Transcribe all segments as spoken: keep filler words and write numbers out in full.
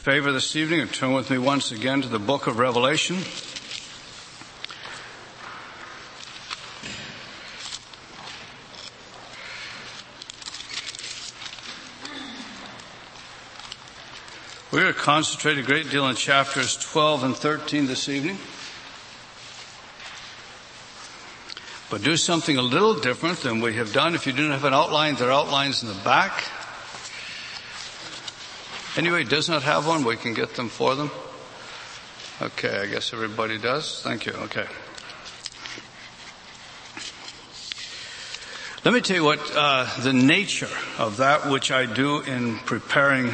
favor this evening and turn with me once again to the book of Revelation. We're going to concentrate a great deal on chapters twelve and thirteen this evening, but do something a little different than we have done. If you didn't have an outline, there are outlines in the back. Anyway, does not have one, we can get them for them. Okay, I guess everybody does. Thank you. Okay. Let me tell you what uh, the nature of that which I do in preparing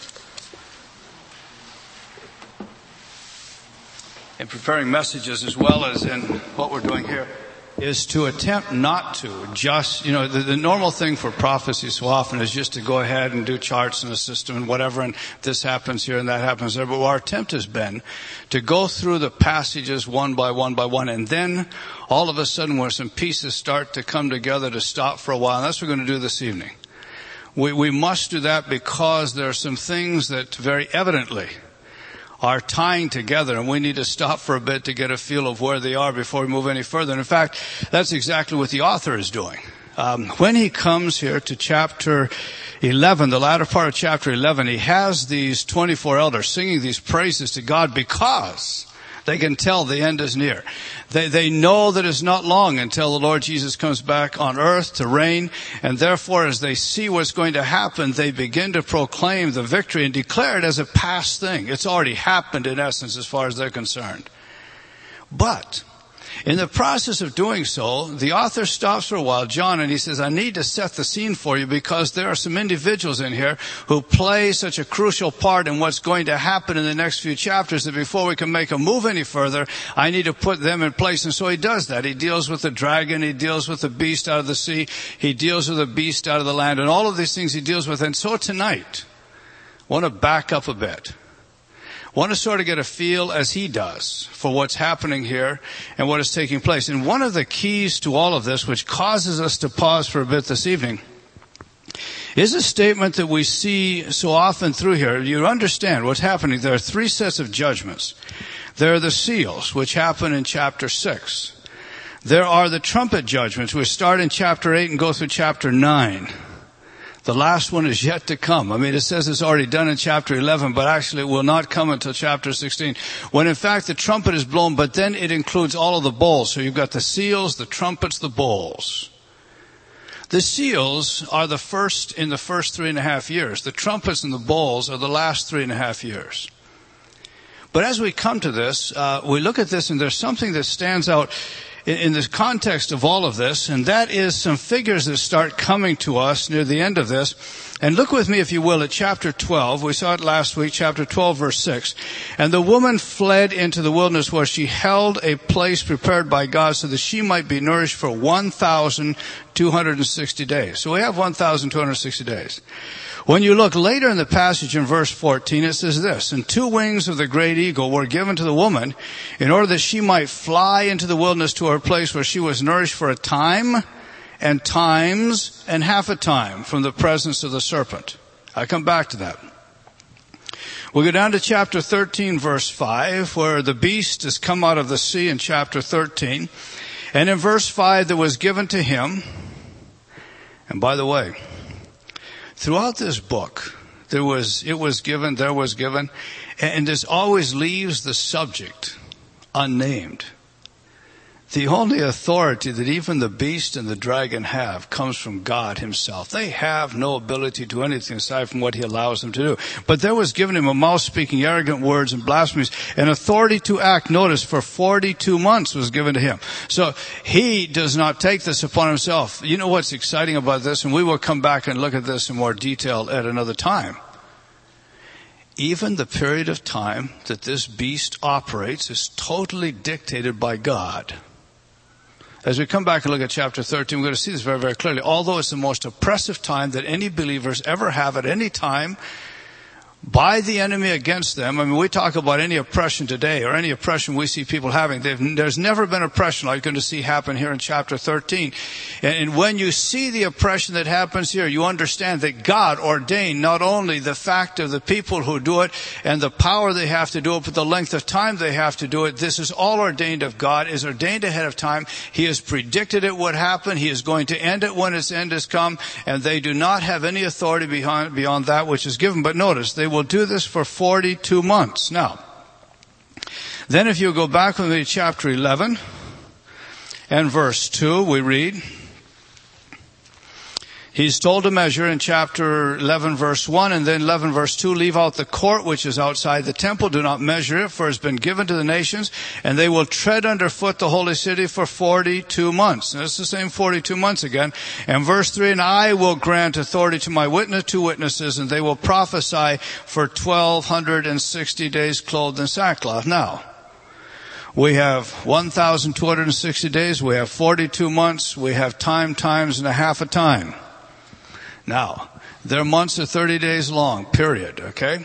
in preparing messages as well as in what we're doing here is to attempt not to just, you know, the, the normal thing for prophecy so often is just to go ahead and do charts in a system and whatever, and this happens here and that happens there. But our attempt has been to go through the passages one by one by one, and then all of a sudden where some pieces start to come together to stop for a while, and that's what we're going to do this evening. We, we must do that because there are some things that very evidently are tying together, and we need to stop for a bit to get a feel of where they are before we move any further. And in fact, that's exactly what the author is doing. Um, when he comes here to chapter eleven, the latter part of chapter eleven, he has these twenty-four elders singing these praises to God because they can tell the end is near. They, they know that it's not long until the Lord Jesus comes back on earth to reign, and therefore as they see what's going to happen, they begin to proclaim the victory and declare it as a past thing. It's already happened in essence as far as they're concerned. But in the process of doing so, the author stops for a while, John, and he says, I need to set the scene for you because there are some individuals in here who play such a crucial part in what's going to happen in the next few chapters that before we can make a move any further, I need to put them in place. And so he does that. He deals with the dragon. He deals with the beast out of the sea. He deals with the beast out of the land. And all of these things he deals with. And so tonight, I want to back up a bit. Want to sort of get a feel, as he does, for what's happening here and what is taking place. And one of the keys to all of this, which causes us to pause for a bit this evening, is a statement that we see so often through here. You understand what's happening. There are three sets of judgments. There are the seals, which happen in chapter six. There are the trumpet judgments, which start in chapter eight and go through chapter nine. The last one is yet to come. I mean, it says it's already done in chapter eleven, but actually it will not come until chapter sixteen, when in fact the trumpet is blown, but then it includes all of the bowls. So you've got the seals, the trumpets, the bowls. The seals are the first in the first three and a half years. The trumpets and the bowls are the last three and a half years. But as we come to this, uh, we look at this and there's something that stands out in the context of all of this, and that is some figures that start coming to us near the end of this. And look with me, if you will, at chapter twelve. We saw it last week, chapter twelve, verse six. And the woman fled into the wilderness where she held a place prepared by God so that she might be nourished for one thousand two hundred sixty days. So we have one thousand two hundred sixty days. When you look later in the passage in verse fourteen, it says this, and two wings of the great eagle were given to the woman in order that she might fly into the wilderness to her place where she was nourished for a time and times and half a time from the presence of the serpent. I come back to that. We'll go down to chapter thirteen, verse five, where the beast has come out of the sea in chapter thirteen. And in verse five, there was given to him, and by the way, throughout this book, there was, it was given, there was given, and this always leaves the subject unnamed. The only authority that even the beast and the dragon have comes from God himself. They have no ability to do anything aside from what he allows them to do. But there was given him a mouth speaking arrogant words and blasphemies, and authority to act, notice, for forty-two months was given to him. So he does not take this upon himself. You know what's exciting about this? And we will come back and look at this in more detail at another time. Even the period of time that this beast operates is totally dictated by God. As we come back and look at chapter thirteen, we're going to see this very, very clearly. Although it's the most oppressive time that any believers ever have at any time, by the enemy against them. I mean, we talk about any oppression today or any oppression we see people having. They've, there's never been oppression like you're going to see happen here in chapter thirteen. And, and when you see the oppression that happens here, you understand that God ordained not only the fact of the people who do it and the power they have to do it, but the length of time they have to do it. This is all ordained of God, is ordained ahead of time. He has predicted it would happen. He is going to end it when its end has come, and they do not have any authority behind, beyond that which is given. But notice, they will do this for forty-two months. Now, then if you go back with me to chapter eleven and verse two, we read, he's told to measure in chapter eleven verse one, and then eleven verse two, leave out the court which is outside the temple. Do not measure it, for it has been given to the nations, and they will tread underfoot the holy city for forty-two months. And it's the same forty-two months again. And verse three, and I will grant authority to my witness, two witnesses, and they will prophesy for twelve sixty days clothed in sackcloth. Now, we have one thousand two hundred sixty days, we have forty-two months, we have time times and a half a time. Now, their months are thirty days long, period, okay?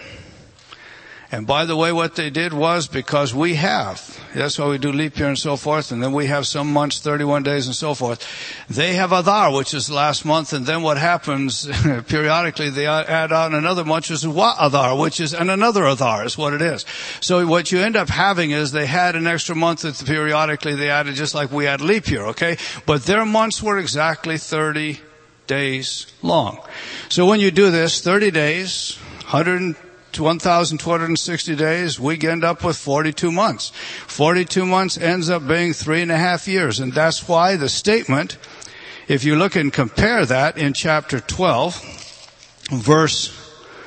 And by the way, what they did was, because we have, that's why we do leap year and so forth, and then we have some months, thirty-one days and so forth. They have Adar, which is last month, and then what happens, periodically they add on another month, which is what Adar, which is, and another Adar is what it is. So what you end up having is they had an extra month that periodically they added, just like we had leap year, okay? But their months were exactly thirty days long. So when you do this, thirty days, one thousand two hundred sixty days, we end up with forty-two months. forty-two months ends up being three and a half years. And that's why the statement, if you look and compare that in chapter twelve, verse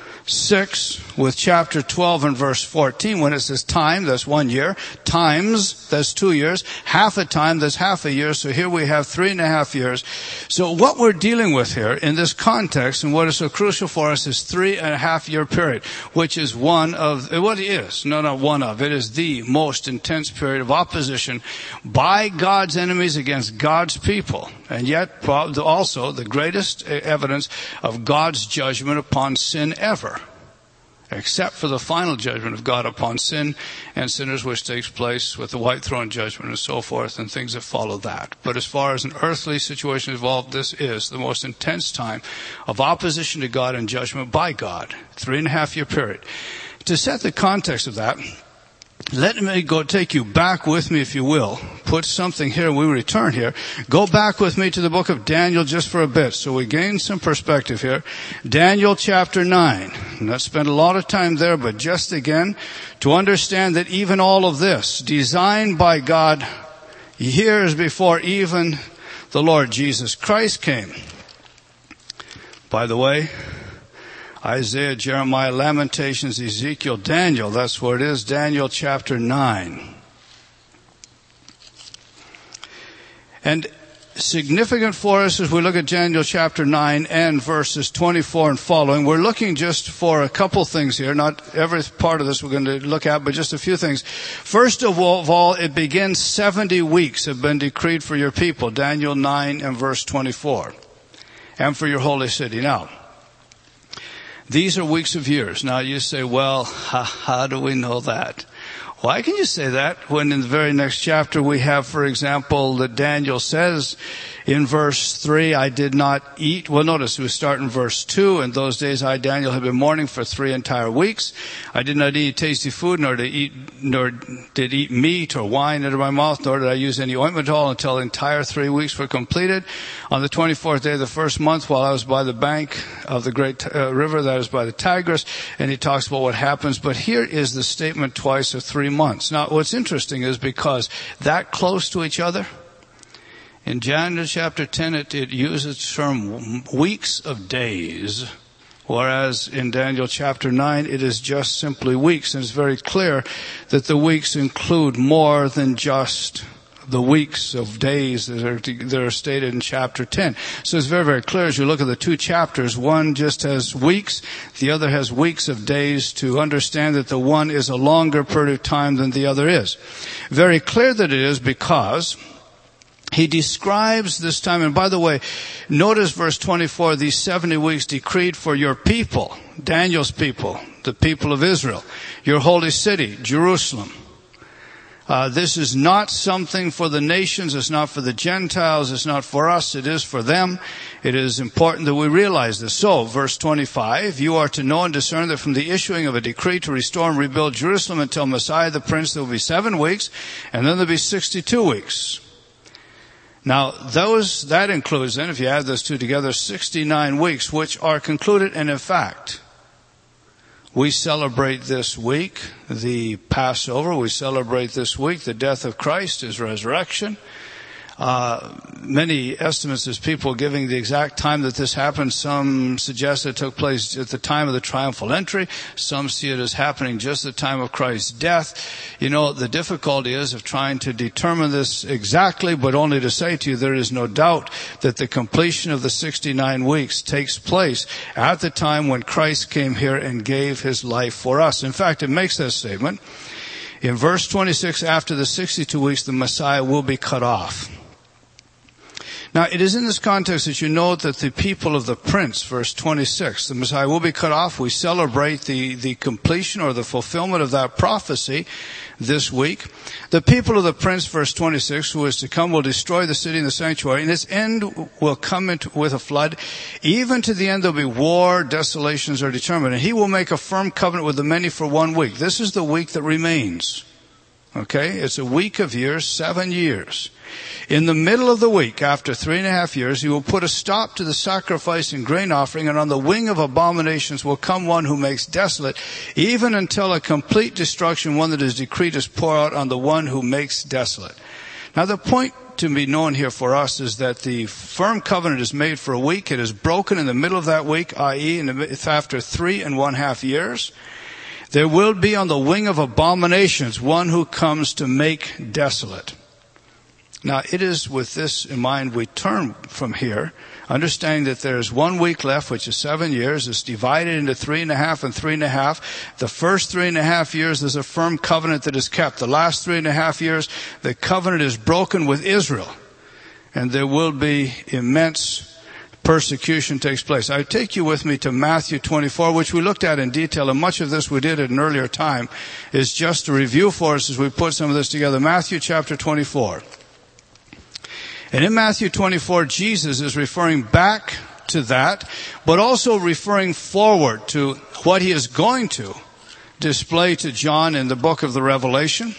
six with chapter twelve and verse fourteen, when it says time, that's one year, times, that's two years, half a time, that's half a year, so here we have three and a half years. So what we're dealing with here in this context, and what is so crucial for us, is three and a half year period, which is one of, what is, no, not one of, it is the most intense period of opposition by God's enemies against God's people. And yet, also, the greatest evidence of God's judgment upon sin ever. Except for the final judgment of God upon sin and sinners, which takes place with the white throne judgment and so forth and things that follow that. But as far as an earthly situation involved, this is the most intense time of opposition to God and judgment by God. Three and a half year period. To set the context of that, let me go take you back with me, if you will. Put something here, we return here. Go back with me to the book of Daniel just for a bit, so we gain some perspective here. Daniel chapter nine. Not spend a lot of time there, but just again, to understand that even all of this, designed by God years before even the Lord Jesus Christ came. By the way, Isaiah, Jeremiah, Lamentations, Ezekiel, Daniel, that's where it is, Daniel chapter nine. And significant for us as we look at Daniel chapter nine and verses twenty-four and following, we're looking just for a couple things here, not every part of this we're going to look at, but just a few things. First of all, of all it begins seventy weeks have been decreed for your people, Daniel nine and verse twenty-four, and for your holy city. Now, these are weeks of years. Now you say, well, how, how do we know that? Why can you say that when in the very next chapter we have, for example, that Daniel says in verse three, I did not eat. Well, notice we start in verse two. In those days I, Daniel, had been mourning for three entire weeks. I did not eat tasty food, nor did eat, nor did eat meat or wine into my mouth, nor did I use any ointment at all until the entire three weeks were completed. On the twenty-fourth day of the first month, while I was by the bank of the great uh, river that is by the Tigris, and he talks about what happens. But here is the statement twice of three months. Now, what's interesting is because that close to each other, in Daniel chapter ten, it, it uses the term weeks of days, whereas in Daniel chapter nine, it is just simply weeks. And it's very clear that the weeks include more than just the weeks of days that are, that are stated in chapter ten. So it's very, very clear as you look at the two chapters. One just has weeks, the other has weeks of days, to understand that the one is a longer period of time than the other is. Very clear that it is because he describes this time, and by the way, notice verse twenty-four, these seventy weeks decreed for your people, Daniel's people, the people of Israel. Your holy city, Jerusalem. Uh, this is not something for the nations. It's not for the Gentiles. It's not for us. It is for them. It is important that we realize this. So, verse twenty-five, you are to know and discern that from the issuing of a decree to restore and rebuild Jerusalem until Messiah the Prince, there will be seven weeks, and then there will be sixty-two weeks. Now, those, that includes then, if you add those two together, sixty-nine weeks, which are concluded, and in fact, we celebrate this week the Passover. We celebrate this week the death of Christ, His resurrection. Uh, many estimates as people giving the exact time that this happened. Some suggest it took place at the time of the triumphal entry. Some see it as happening just at the time of Christ's death. You know, the difficulty is of trying to determine this exactly, but only to say to you there is no doubt that the completion of the sixty-nine weeks takes place at the time when Christ came here and gave His life for us. In fact, it makes that statement. In verse twenty-six, after the sixty-two weeks, the Messiah will be cut off. Now, it is in this context that you note that the people of the prince, verse twenty-six, the Messiah will be cut off. We celebrate the, the completion or the fulfillment of that prophecy this week. The people of the prince, verse twenty-six, who is to come, will destroy the city and the sanctuary, and its end will come into, with a flood. Even to the end there will be war, desolations are determined. And he will make a firm covenant with the many for one week. This is the week that remains. Okay? It's a week of years, seven years. In the middle of the week, after three and a half years, he will put a stop to the sacrifice and grain offering, and on the wing of abominations will come one who makes desolate, even until a complete destruction, one that is decreed, is poured out on the one who makes desolate. Now the point to be known here for us is that the firm covenant is made for a week. It is broken in the middle of that week, that is after three and one half years. There will be on the wing of abominations one who comes to make desolate. Now, it is with this in mind we turn from here, understanding that there is one week left, which is seven years. It's divided into three and a half and three and a half. The first three and a half years, there's a firm covenant that is kept. The last three and a half years, the covenant is broken with Israel. And there will be immense persecution takes place. I take you with me to Matthew twenty-four, which we looked at in detail, and much of this we did at an earlier time. Is just a review for us as we put some of this together. Matthew chapter twenty-four. And in Matthew twenty-four, Jesus is referring back to that, but also referring forward to what He is going to display to John in the book of the Revelation.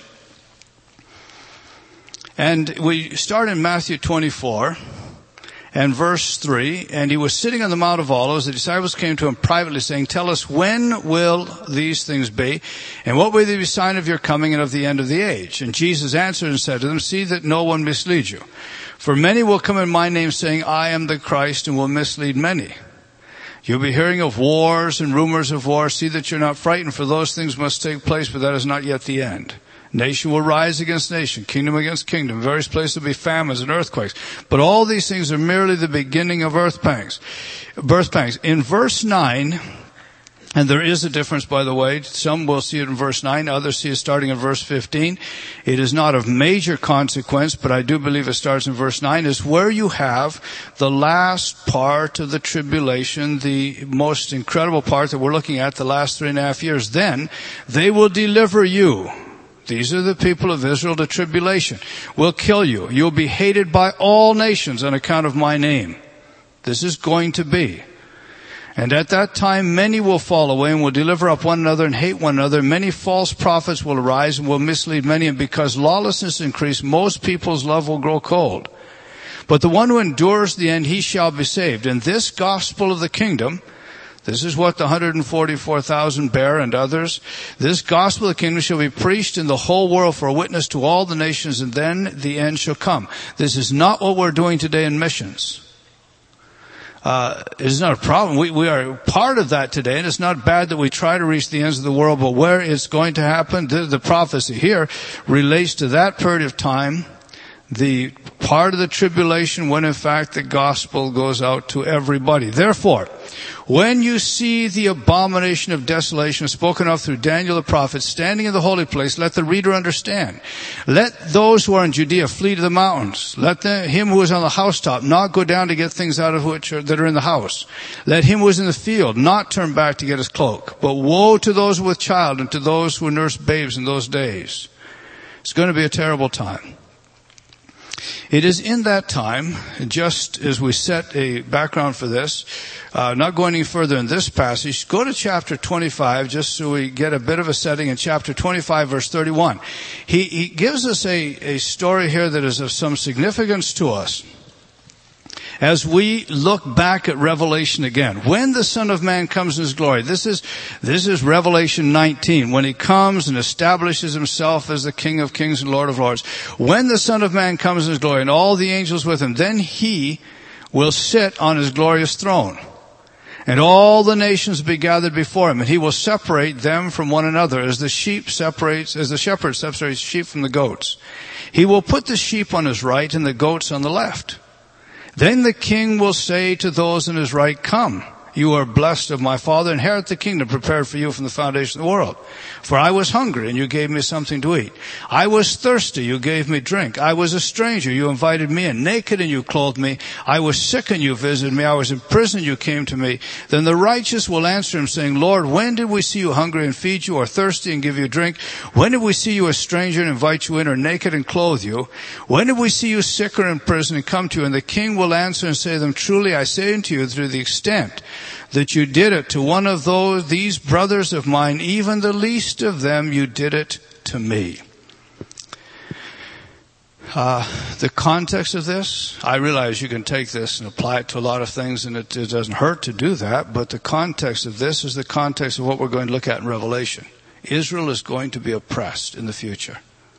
And we start in Matthew twenty-four and verse three. And He was sitting on the Mount of Olives. The disciples came to Him privately, saying, "Tell us, when will these things be? And what will be the sign of your coming and of the end of the age?" And Jesus answered and said to them, "See that no one misleads you. For many will come in my name, saying, 'I am the Christ,' and will mislead many. You'll be hearing of wars and rumors of wars. See that you're not frightened, for those things must take place, but that is not yet the end. Nation will rise against nation, kingdom against kingdom. Various places will be famines and earthquakes. But all these things are merely the beginning of earth pangs, birth pangs." In verse nine, and there is a difference, by the way. Some will see it in verse nine. Others see it starting in verse fifteen. It is not of major consequence, but I do believe it starts in verse nine, is where you have the last part of the tribulation, the most incredible part that we're looking at, the last three and a half years. Then they will deliver you. These are the people of Israel. The tribulation will kill you. You'll be hated by all nations on account of my name. This is going to be. And at that time many will fall away and will deliver up one another and hate one another. Many false prophets will arise and will mislead many. And because lawlessness increase, most people's love will grow cold. But the one who endures the end, he shall be saved. And this gospel of the kingdom, this is what the one hundred forty-four thousand bear and others. This gospel of the kingdom shall be preached in the whole world for a witness to all the nations, and then the end shall come. This is not what we're doing today in missions. Uh, it's not a problem. We, we are part of that today, and it's not bad that we try to reach the ends of the world, but where it's going to happen, the, the prophecy here relates to that period of time the part of the tribulation when in fact the gospel goes out to everybody. Therefore, when you see the abomination of desolation spoken of through Daniel the prophet standing in the holy place, let the reader understand. Let those who are in Judea flee to the mountains. Let the, him who is on the housetop not go down to get things out of which are, that are in the house. Let him who is in the field not turn back to get his cloak. But woe to those with child and to those who nurse babes in those days. It's going to be a terrible time. It is in that time, just as we set a background for this, uh, not going any further in this passage, go to chapter twenty-five, just so we get a bit of a setting in chapter twenty-five, verse thirty-one. He, he gives us a, a story here that is of some significance to us as we look back at Revelation again. When the Son of Man comes in His glory, this is, this is Revelation nineteen, when He comes and establishes Himself as the King of Kings and Lord of Lords. When the Son of Man comes in His glory and all the angels with Him, then He will sit on His glorious throne. And all the nations will be gathered before Him, and He will separate them from one another as the sheep separates, as the shepherd separates sheep from the goats. He will put the sheep on His right and the goats on the left. Then the King will say to those on His right, come, you are blessed of my Father, inherit the kingdom prepared for you from the foundation of the world. For I was hungry, and you gave me something to eat. I was thirsty, you gave me drink. I was a stranger, you invited me in. Naked, and you clothed me. I was sick, and you visited me. I was in prison, you came to me. Then the righteous will answer Him, saying, Lord, when did we see you hungry and feed you, or thirsty and give you drink? When did we see you a stranger and invite you in, or naked and clothe you? When did we see you sick or in prison and come to you? And the King will answer and say to them, truly I say unto you, through the extent that you did it to one of those, these brothers of mine, even the least of them, you did it to me. Uh, the context of this, I realize you can take this and apply it to a lot of things, and it, it doesn't hurt to do that, but the context of this is the context of what we're going to look at in Revelation. Israel is going to be oppressed in the future.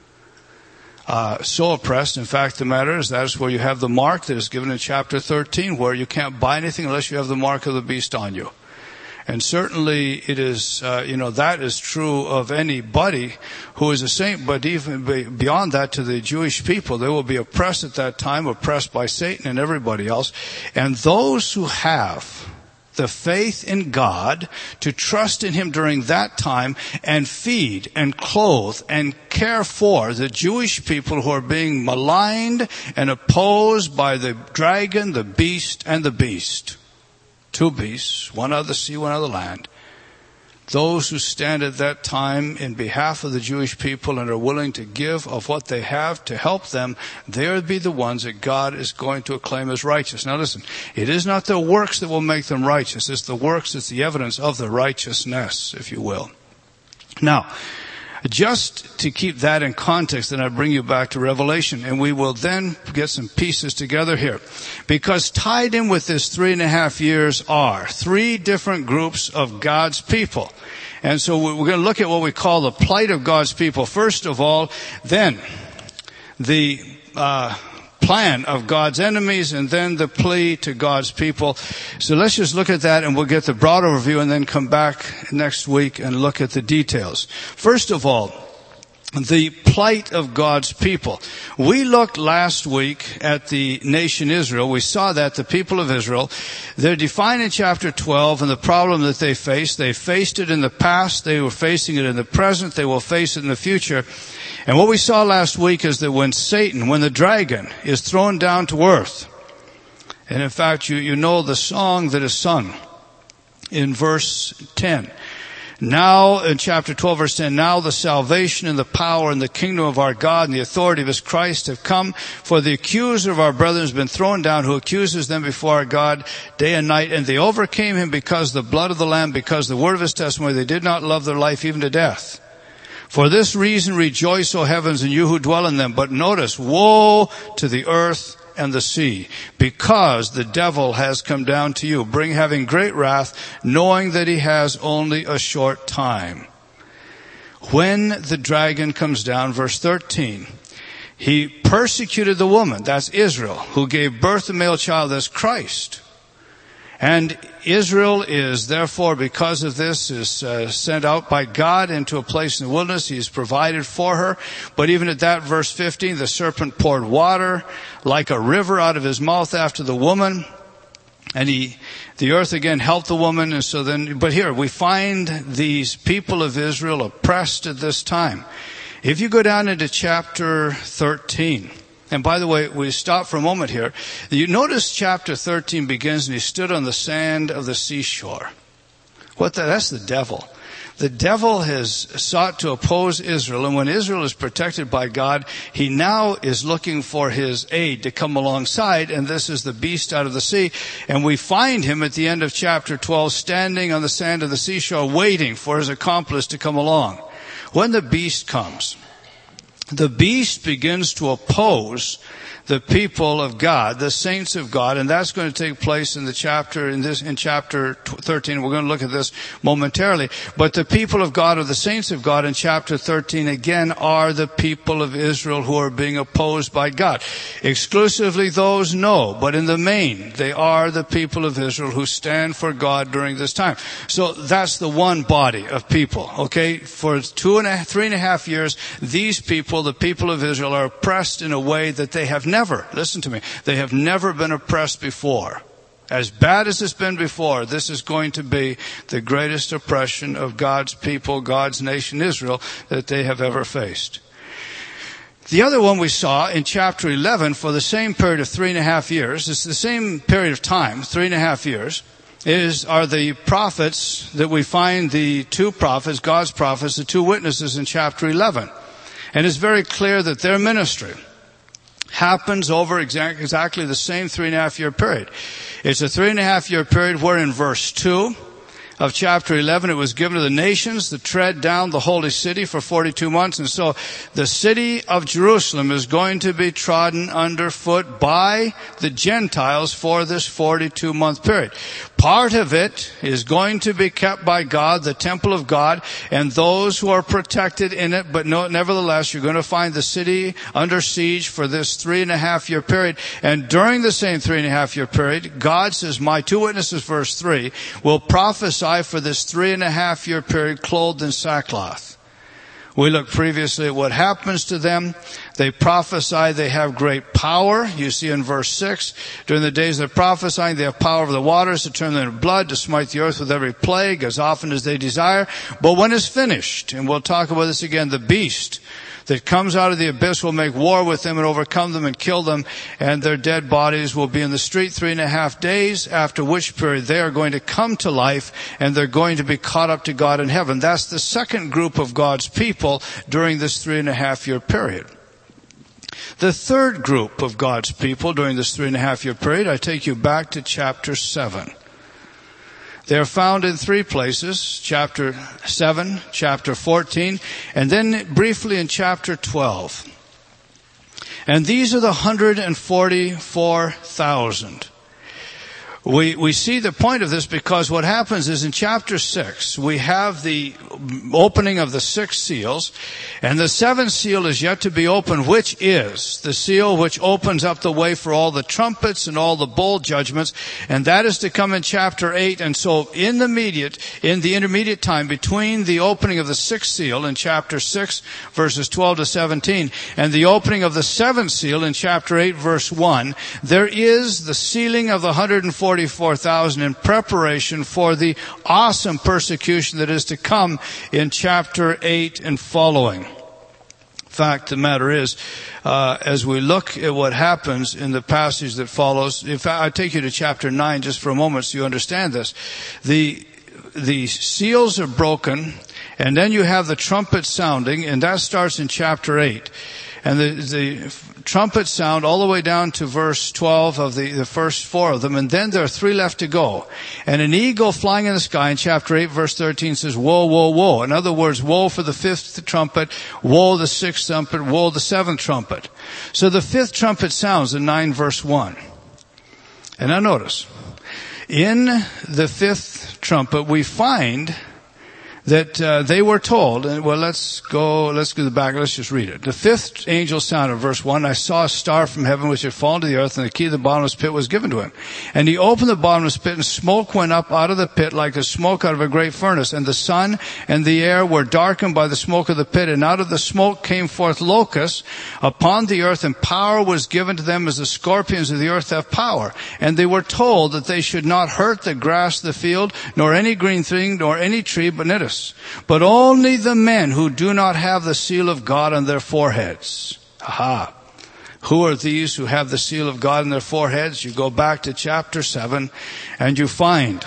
Uh, so oppressed, in fact, the matter is that is where you have the mark that is given in chapter thirteen, where you can't buy anything unless you have the mark of the beast on you. And certainly it is, uh, you know, that is true of anybody who is a saint, but even beyond that to the Jewish people, they will be oppressed at that time, oppressed by Satan and everybody else. And those who have the faith in God, to trust in Him during that time and feed and clothe and care for the Jewish people who are being maligned and opposed by the dragon, the beast, and the beast. Two beasts, one out of the sea, one out of the land. Those who stand at that time in behalf of the Jewish people and are willing to give of what they have to help them, they'll be the ones that God is going to acclaim as righteous. Now listen, it is not their works that will make them righteous. It's the works, it's the evidence of the righteousness, if you will. Now, just to keep that in context, then I bring you back to Revelation, and we will then get some pieces together here. Because tied in with this three and a half years are three different groups of God's people. And so we're going to look at what we call the plight of God's people. First of all, then the uh plan of God's enemies, and then the plea to God's people. So let's just look at that, and we'll get the broad overview and then come back next week and look at the details. First of all, the plight of God's people. We looked last week at the nation Israel. We saw that the people of Israel, they're defined in chapter twelve, and the problem that they faced. They faced it in the past, they were facing it in the present, they will face it in the future. And what we saw last week is that when Satan, when the dragon is thrown down to earth, and in fact you, you know the song that is sung in verse ten. Now, in chapter twelve, verse ten, now the salvation and the power and the kingdom of our God and the authority of His Christ have come, for the accuser of our brethren has been thrown down, who accuses them before our God day and night. And they overcame him because the blood of the Lamb, because the word of His testimony. They did not love their life even to death. For this reason rejoice, O heavens, and you who dwell in them. But notice, woe to the earth and the sea, because the devil has come down to you, bring having great wrath, knowing that he has only a short time. When the dragon comes down, verse thirteen, he persecuted the woman, that's Israel, who gave birth to a male child, that's Christ. And Israel is therefore, because of this, is uh, sent out by God into a place in the wilderness. He's provided for her. But even at that, verse fifteen, the serpent poured water like a river out of his mouth after the woman. And he, the earth again helped the woman. And so then, but here we find these people of Israel oppressed at this time. If you go down into chapter thirteen, and by the way, we stop for a moment here. You notice chapter thirteen begins, and he stood on the sand of the seashore. What the, that's the devil. The devil has sought to oppose Israel, and when Israel is protected by God, he now is looking for his aid to come alongside, and this is the beast out of the sea. And we find him at the end of chapter twelve standing on the sand of the seashore waiting for his accomplice to come along. When the beast comes, the beast begins to oppose the people of God, the saints of God, and that's going to take place in the chapter, in this, in chapter thirteen. We're going to look at this momentarily. But the people of God, or the saints of God in chapter thirteen, again, are the people of Israel who are being opposed by God. Exclusively those, no, but in the main, they are the people of Israel who stand for God during this time. So that's the one body of people, okay? For two and a, three and a half years, these people, the people of Israel, are oppressed in a way that they have never, listen to me, they have never been oppressed before. As bad as it's been before, this is going to be the greatest oppression of God's people, God's nation Israel, that they have ever faced. The other one we saw in chapter eleven, for the same period of three and a half years, it's the same period of time, three and a half years, is, are the prophets that we find, the two prophets, God's prophets, the two witnesses in chapter eleven. And it's very clear that their ministry happens over exact, exactly the same three and a half year period. It's a three and a half year period where in verse two of chapter eleven it was given to the nations to tread down the holy city for forty-two months. And so the city of Jerusalem is going to be trodden underfoot by the Gentiles for this forty-two month period. Part of it is going to be kept by God, the temple of God, and those who are protected in it. But no, nevertheless, you're going to find the city under siege for this three and a half year period. And during the same three and a half year period, God says, my two witnesses, verse three, will prophesy for this three and a half year period clothed in sackcloth. We looked previously at what happens to them. They prophesy, they have great power. You see in verse six, during the days of prophesying, they have power over the waters to turn them into blood, to smite the earth with every plague as often as they desire. But when it's finished, and we'll talk about this again, the beast that comes out of the abyss will make war with them and overcome them and kill them, and their dead bodies will be in the street three and a half days, after which period they are going to come to life and they're going to be caught up to God in heaven. That's the second group of God's people during this three and a half year period. The third group of God's people during this three and a half year period, I take you back to chapter seven. They are found in three places, chapter seven, chapter fourteen, and then briefly in chapter twelve. And these are the one hundred forty-four thousand. We, we see the point of this because what happens is in chapter six, we have the opening of the six seals, and the seventh seal is yet to be opened, which is the seal which opens up the way for all the trumpets and all the bowl judgments, and that is to come in chapter eight. And so in the immediate, in the intermediate time between the opening of the sixth seal in chapter six, verses twelve to seventeen, and the opening of the seventh seal in chapter eight, verse one, there is the sealing of the one hundred forty-four thousand in preparation for the awesome persecution that is to come in chapter eight and following. Fact of the matter is, uh, as we look at what happens in the passage that follows, in fact, I take you to chapter nine just for a moment so you understand this. The, the seals are broken, and then you have the trumpet sounding, and that starts in chapter eight. And the, the trumpet sound all the way down to verse twelve of the, the first four of them. And then there are three left to go. And an eagle flying in the sky in chapter eight, verse thirteen says, woe, woe, woe. In other words, woe for the fifth trumpet, woe the sixth trumpet, woe the seventh trumpet. So the fifth trumpet sounds in nine, verse one. And now notice, in the fifth trumpet we find that uh, they were told, and well, let's go, let's go back, let's just read it. The fifth angel sounded, verse one, I saw a star from heaven which had fallen to the earth, and the key of the bottomless pit was given to him. And he opened the bottomless pit, and smoke went up out of the pit like the smoke out of a great furnace. And the sun and the air were darkened by the smoke of the pit, and out of the smoke came forth locusts upon the earth, and power was given to them as the scorpions of the earth have power. And they were told that they should not hurt the grass of the field, nor any green thing, nor any tree, but notice, but only the men who do not have the seal of God on their foreheads. Aha. Who are these who have the seal of God on their foreheads? You go back to chapter seven and you find,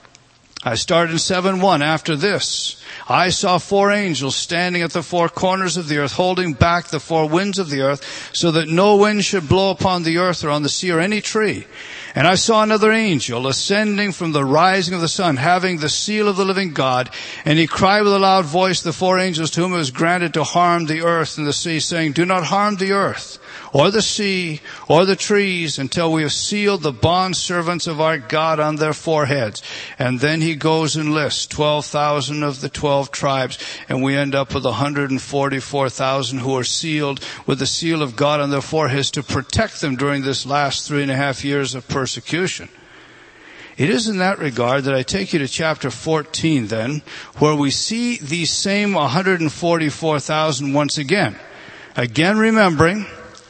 I start in seven one, after this, I saw four angels standing at the four corners of the earth, holding back the four winds of the earth, so that no wind should blow upon the earth or on the sea or any tree. And I saw another angel ascending from the rising of the sun, having the seal of the living God. And he cried with a loud voice, the four angels to whom it was granted to harm the earth and the sea, saying, do not harm the earth, or the sea, or the trees, until we have sealed the bondservants of our God on their foreheads. And then he goes and lists twelve thousand of the twelve tribes, and we end up with one hundred forty-four thousand who are sealed with the seal of God on their foreheads to protect them during this last three and a half years of persecution. It is in that regard that I take you to chapter fourteen then, where we see these same one hundred forty-four thousand once again. Again remembering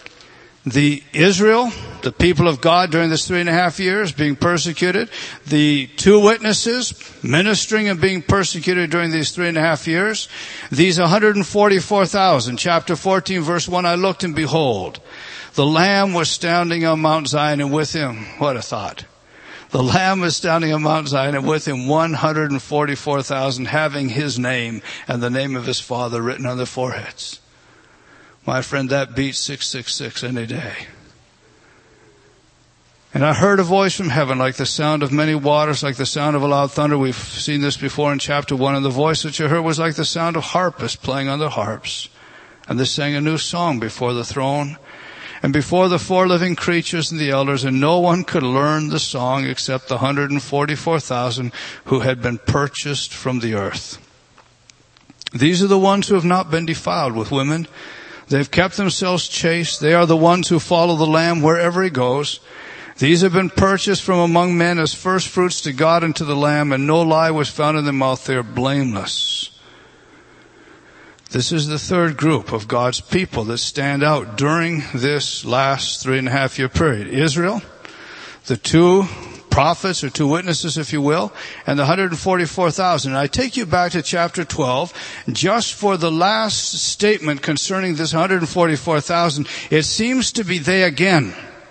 the Israel, the people of God during this three and a half years being persecuted, the two witnesses ministering and being persecuted during these three and a half years, these one hundred forty-four thousand. Chapter fourteen verse one, I looked and behold, the Lamb was standing on Mount Zion, and with him, what a thought. The Lamb was standing on Mount Zion, and with him one hundred forty-four thousand, having his name and the name of his Father written on their foreheads. My friend, that beats six six six any day. And I heard a voice from heaven like the sound of many waters, like the sound of a loud thunder. We've seen this before in chapter one. And the voice which I heard was like the sound of harpists playing on their harps. And they sang a new song before the throne and before the four living creatures and the elders. And no one could learn the song except the one hundred forty-four thousand who had been purchased from the earth. These are the ones who have not been defiled with women. They've kept themselves chaste. They are the ones who follow the Lamb wherever he goes. These have been purchased from among men as first fruits to God and to the Lamb, and no lie was found in their mouth. They are blameless. This is the third group of God's people that stand out during this last three and a half year period. Israel, the two prophets or two witnesses, if you will, and the one hundred forty-four thousand. And I take you back to chapter twelve, just for the last statement concerning this one hundred forty-four thousand. It seems to be they again.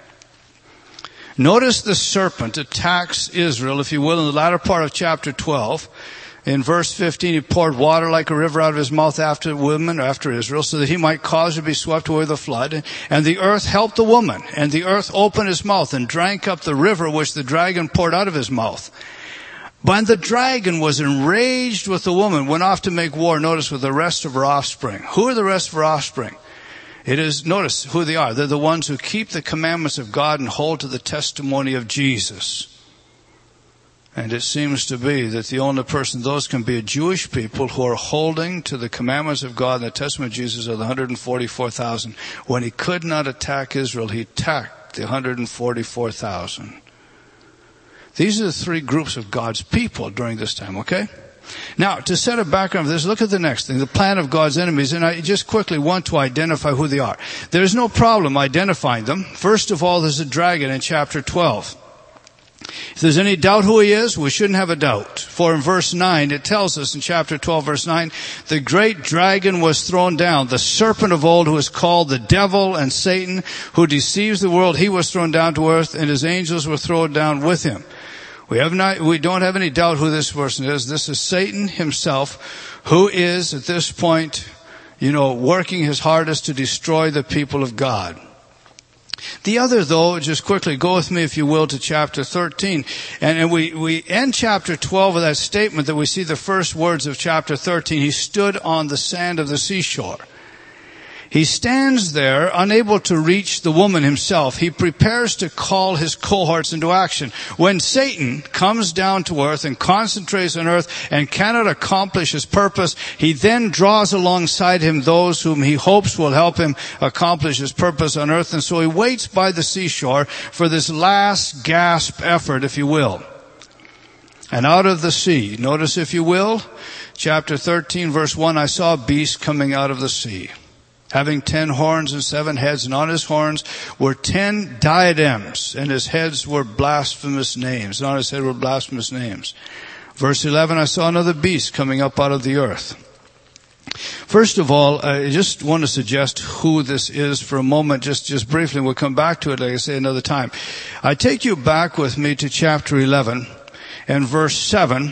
Notice the serpent attacks Israel, if you will, in the latter part of chapter twelve. In verse fifteen, he poured water like a river out of his mouth after women, or after Israel, so that he might cause her to be swept away with the flood. And the earth helped the woman, and the earth opened his mouth and drank up the river which the dragon poured out of his mouth. But the dragon was enraged with the woman, went off to make war, notice, with the rest of her offspring. Who are the rest of her offspring? It is, notice who they are. They're the ones who keep the commandments of God and hold to the testimony of Jesus. And it seems to be that the only person, those can be a Jewish people who are holding to the commandments of God and the testimony of Jesus, are the one hundred forty-four thousand. When he could not attack Israel, he attacked the one hundred forty-four thousand. These are the three groups of God's people during this time, okay? Now, to set a background for this, look at the next thing, the plan of God's enemies. And I just quickly want to identify who they are. There's no problem identifying them. First of all, there's a dragon in chapter twelve. If there's any doubt who he is, we shouldn't have a doubt. For in verse nine, it tells us in chapter twelve, verse nine, the great dragon was thrown down, the serpent of old who is called the devil and Satan, who deceives the world. He was thrown down to earth, and his angels were thrown down with him. We have not, we don't have any doubt who this person is. This is Satan himself, who is at this point, you know, working his hardest to destroy the people of God. The other, though, just quickly, go with me, if you will, to chapter thirteen. And, and we, we end chapter twelve with that statement that we see the first words of chapter thirteen. He stood on the sand of the seashore. He He stands there, unable to reach the woman himself. He prepares to call his cohorts into action. When Satan comes down to earth and concentrates on earth and cannot accomplish his purpose, he then draws alongside him those whom he hopes will help him accomplish his purpose on earth. And so he waits by the seashore for this last gasp effort, if you will. And out of the sea, notice if you will, chapter thirteen, verse one, I saw a beast coming out of the sea, having ten horns and seven heads, and on his horns were ten diadems, and his heads were blasphemous names. And on his head were blasphemous names. Verse eleven, I saw another beast coming up out of the earth. First of all, I just want to suggest who this is for a moment, just, just briefly. We'll come back to it, like I say, another time. I take you back with me to chapter eleven and verse seven.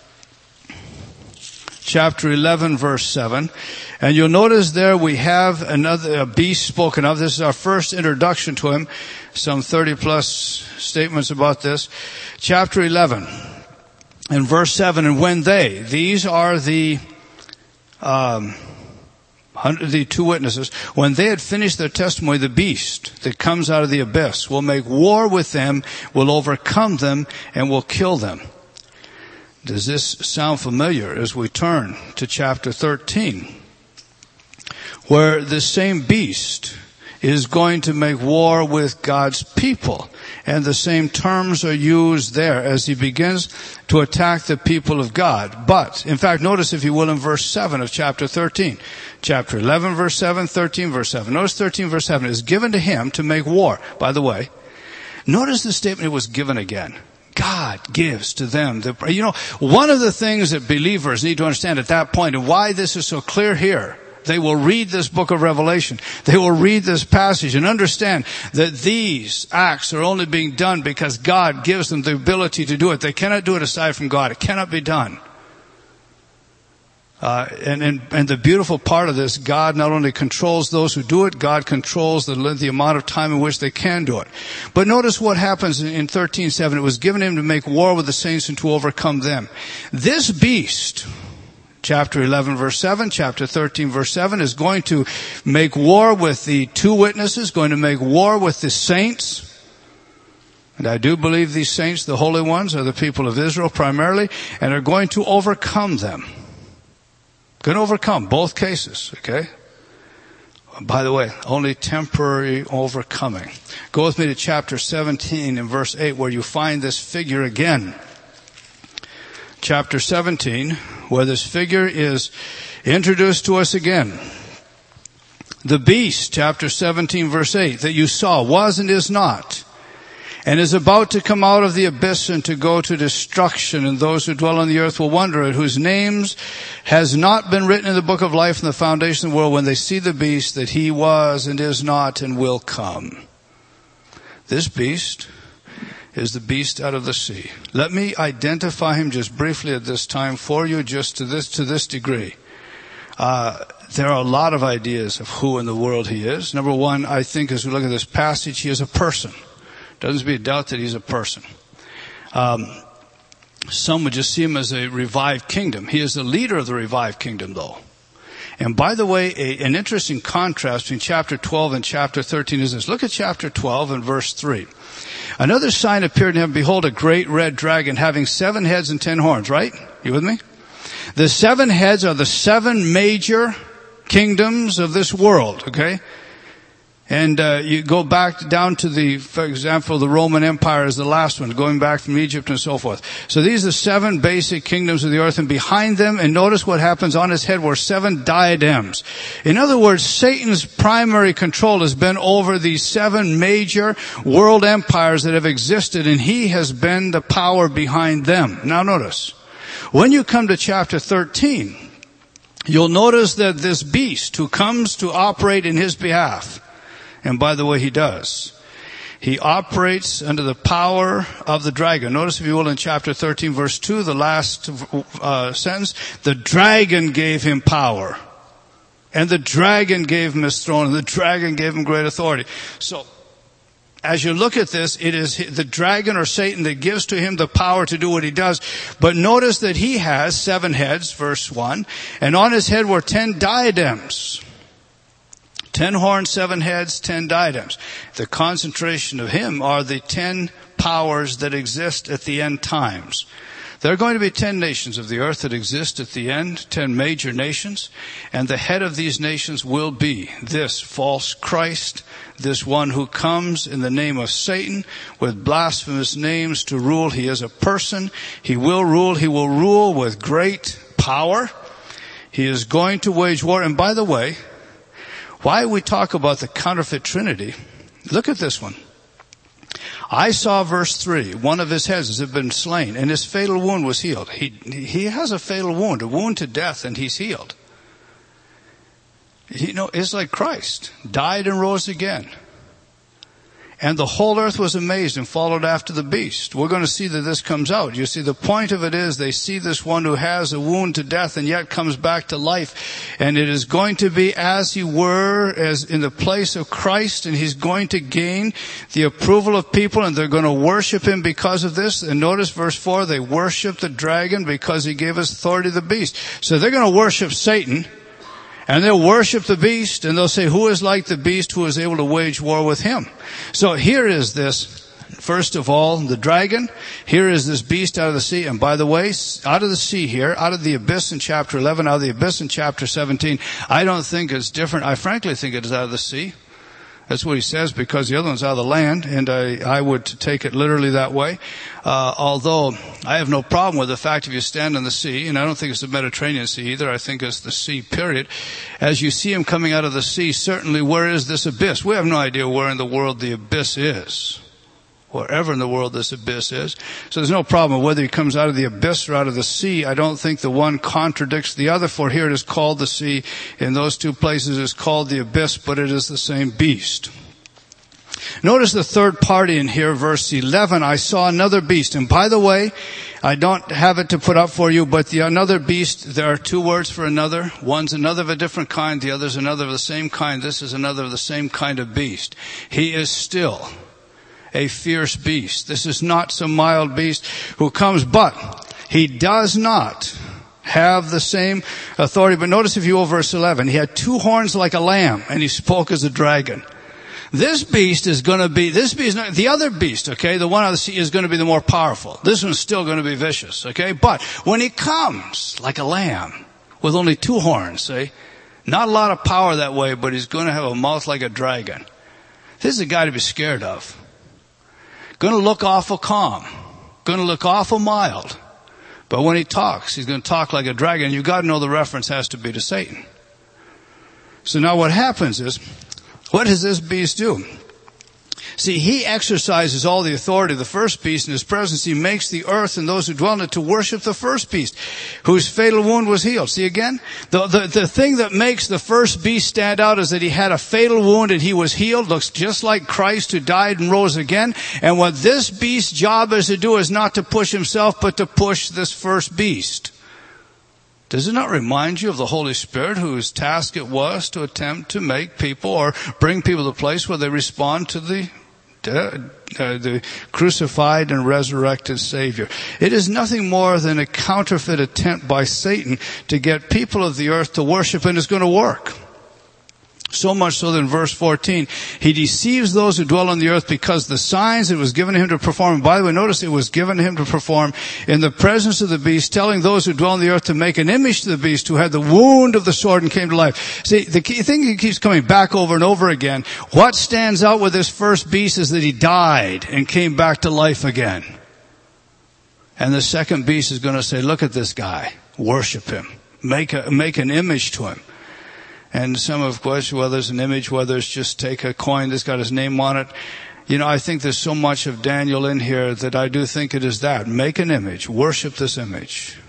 Chapter eleven, verse seven. And you'll notice there we have another a beast spoken of. This is our first introduction to him. Some thirty plus statements about this. Chapter eleven and verse seven. And when they, these are the, um, the two witnesses, when they had finished their testimony, the beast that comes out of the abyss will make war with them, will overcome them, and will kill them. Does this sound familiar as we turn to chapter thirteen, where the same beast is going to make war with God's people, and the same terms are used there as he begins to attack the people of God. But, in fact, notice if you will in verse seven of chapter thirteen. Chapter eleven verse seven, thirteen verse seven. Notice thirteen verse seven is given to him to make war. By the way, notice the statement, it was given again. God gives to them. The, you know, one of the things that believers need to understand at that point, and why this is so clear here, they will read this book of Revelation. They will read this passage and understand that these acts are only being done because God gives them the ability to do it. They cannot do it aside from God. It cannot be done. Uh, and, and, and the beautiful part of this, God not only controls those who do it, God controls the, the amount of time in which they can do it. But notice what happens in, in thirteen seven. It was given him to make war with the saints and to overcome them. This beast, chapter eleven verse seven, chapter thirteen verse seven, is going to make war with the two witnesses, going to make war with the saints. And I do believe these saints, the holy ones, are the people of Israel primarily, and are going to overcome them. Going to overcome both cases, okay? By the way, only temporary overcoming. Go with me to chapter seventeen and verse eight, where you find this figure again. Chapter seventeen, where this figure is introduced to us again. The beast, chapter seventeen, verse eight, that you saw was and is not, and is about to come out of the abyss and to go to destruction, and those who dwell on the earth will wonder at, whose names has not been written in the book of life from the foundation of the world, when they see the beast, that he was and is not and will come. This beast is the beast out of the sea. Let me identify him just briefly at this time for you, just to this, to this degree. Uh, there are a lot of ideas of who in the world he is. Number one, I think as we look at this passage, he is a person. Doesn't be a doubt that he's a person. Um, some would just see him as a revived kingdom. He is the leader of the revived kingdom, though. And by the way, a, an interesting contrast between chapter twelve and chapter thirteen is this. Look at chapter twelve and verse three. Another sign appeared to him. Behold, a great red dragon having seven heads and ten horns. Right? You with me? The seven heads are the seven major kingdoms of this world. Okay? And uh, you go back down to the, for example, the Roman Empire is the last one, going back from Egypt and so forth. So these are seven basic kingdoms of the earth, and behind them, and notice what happens on his head, were seven diadems. In other words, Satan's primary control has been over these seven major world empires that have existed, and he has been the power behind them. Now notice, when you come to chapter thirteen, you'll notice that this beast who comes to operate in his behalf, and by the way, he does. He operates under the power of the dragon. Notice, if you will, in chapter thirteen, verse two, the last uh, sentence, the dragon gave him power. And the dragon gave him his throne, and the dragon gave him great authority. So, as you look at this, it is the dragon or Satan that gives to him the power to do what he does. But notice that he has seven heads, verse one, and on his head were ten diadems. Ten horns, seven heads, ten diadems. The concentration of him are the ten powers that exist at the end times. There are going to be ten nations of the earth that exist at the end, ten major nations, and the head of these nations will be this false Christ, this one who comes in the name of Satan with blasphemous names to rule. He is a person. He will rule. He will rule with great power. He is going to wage war. And by the way, why we talk about the counterfeit Trinity, look at this one. I saw verse three, one of his heads had been slain, and his fatal wound was healed. He, he has a fatal wound, a wound to death, and he's healed. You know, it's like Christ, died and rose again. And the whole earth was amazed and followed after the beast. We're going to see that this comes out. You see, the point of it is they see this one who has a wound to death and yet comes back to life. And it is going to be as he were, as in the place of Christ, and he's going to gain the approval of people, and they're going to worship him because of this. And notice verse four, they worship the dragon because he gave us authority to the beast. So they're going to worship Satan. And they'll worship the beast, and they'll say, who is like the beast who is able to wage war with him? So here is this, first of all, the dragon. Here is this beast out of the sea. And by the way, out of the sea here, out of the abyss in chapter eleven, out of the abyss in chapter seventeen, I don't think it's different. I frankly think it is out of the sea. That's what he says, because the other one's out of the land, and I, I would take it literally that way. Uh, although I have no problem with the fact if you stand in the sea, and I don't think it's the Mediterranean Sea either, I think it's the sea, period. As you see him coming out of the sea, certainly where is this abyss? We have no idea where in the world the abyss is. Wherever in the world this abyss is. So there's no problem whether he comes out of the abyss or out of the sea. I don't think the one contradicts the other, for here it is called the sea. In those two places it is called the abyss, but it is the same beast. Notice the third party in here, verse eleven. I saw another beast. And by the way, I don't have it to put up for you, but the another beast, there are two words for another. One's another of a different kind, the other's another of the same kind. This is another of the same kind of beast. He is still a fierce beast. This is not some mild beast who comes, but he does not have the same authority. But notice if you go verse eleven, he had two horns like a lamb, and he spoke as a dragon. This beast is going to be, this beast, the other beast, okay, the one out of the sea is going to be the more powerful. This one's still going to be vicious, okay? But when he comes like a lamb with only two horns, see, not a lot of power that way, but he's going to have a mouth like a dragon. This is a guy to be scared of. Going to look awful calm. Going to look awful mild. But when he talks, he's going to talk like a dragon. You've got to know the reference has to be to Satan. So now what happens is, what does this beast do? See, he exercises all the authority of the first beast in his presence. He makes the earth and those who dwell in it to worship the first beast, whose fatal wound was healed. See again? The, the, the thing that makes the first beast stand out is that he had a fatal wound and he was healed. Looks just like Christ who died and rose again. And what this beast's job is to do is not to push himself, but to push this first beast. Does it not remind you of the Holy Spirit, whose task it was to attempt to make people or bring people to a place where they respond to the Uh, uh, the crucified and resurrected Savior? It is nothing more than a counterfeit attempt by Satan to get people of the earth to worship, and it's going to work. So much so that in verse fourteen, he deceives those who dwell on the earth because the signs it was given to him to perform. And by the way, notice it was given to him to perform in the presence of the beast, telling those who dwell on the earth to make an image to the beast who had the wound of the sword and came to life. See, the key thing that keeps coming back over and over again, what stands out with this first beast is that he died and came back to life again. And the second beast is going to say, look at this guy, worship him, make a, make an image to him. And some have questioned whether it's an image, whether it's just take a coin that's got his name on it. You know, I think there's so much of Daniel in here that I do think it is that. Make an image. Worship this image.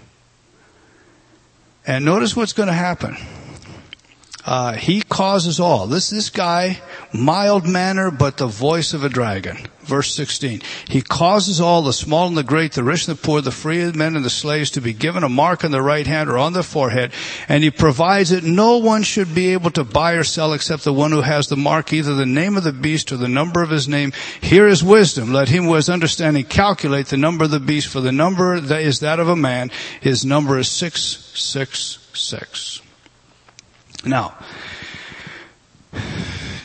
And notice what's going to happen. Uh, he causes all. This, this guy, mild manner, but the voice of a dragon. Verse sixteen. He causes all, the small and the great, the rich and the poor, the free men and the slaves, to be given a mark on their right hand or on their forehead. And he provides that no one should be able to buy or sell except the one who has the mark, either the name of the beast or the number of his name. Here is wisdom. Let him who has understanding calculate the number of the beast, for the number that is that of a man. His number is six six six. Now,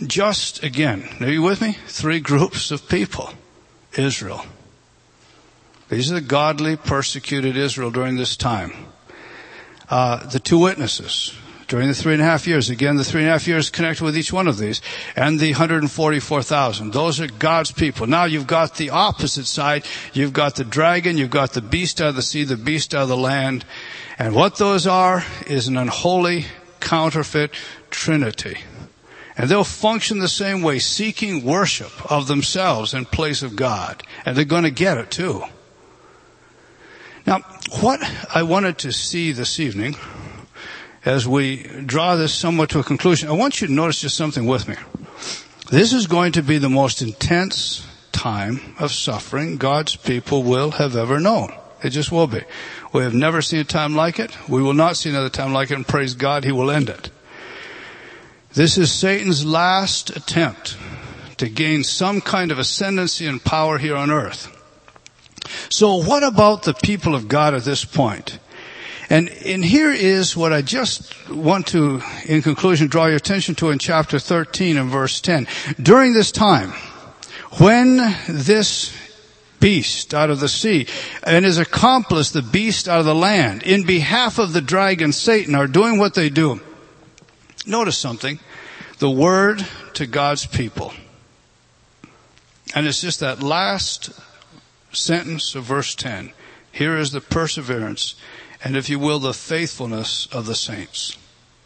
just again, are you with me? Three groups of people. Israel. These are the godly, persecuted Israel during this time. Uh, the two witnesses during the three and a half years. Again, the three and a half years connected with each one of these. And the one hundred forty-four thousand. Those are God's people. Now you've got the opposite side. You've got the dragon. You've got the beast out of the sea, the beast out of the land. And what those are is an unholy, counterfeit trinity. And they'll function the same way, seeking worship of themselves in place of God. And they're going to get it too. Now, what I wanted to see this evening, as we draw this somewhat to a conclusion, I want you to notice just something with me. This is going to be the most intense time of suffering God's people will have ever known. It just will be. We have never seen a time like it. We will not see another time like it, and praise God, He will end it. This is Satan's last attempt to gain some kind of ascendancy and power here on earth. So what about the people of God at this point? And, and here is what I just want to, in conclusion, draw your attention to in chapter thirteen and verse ten. During this time, when this beast out of the sea and his accomplice, the beast out of the land, in behalf of the dragon Satan, are doing what they do, notice something. The word to God's people. And it's just that last sentence of verse ten. Here is the perseverance and, if you will, the faithfulness of the saints.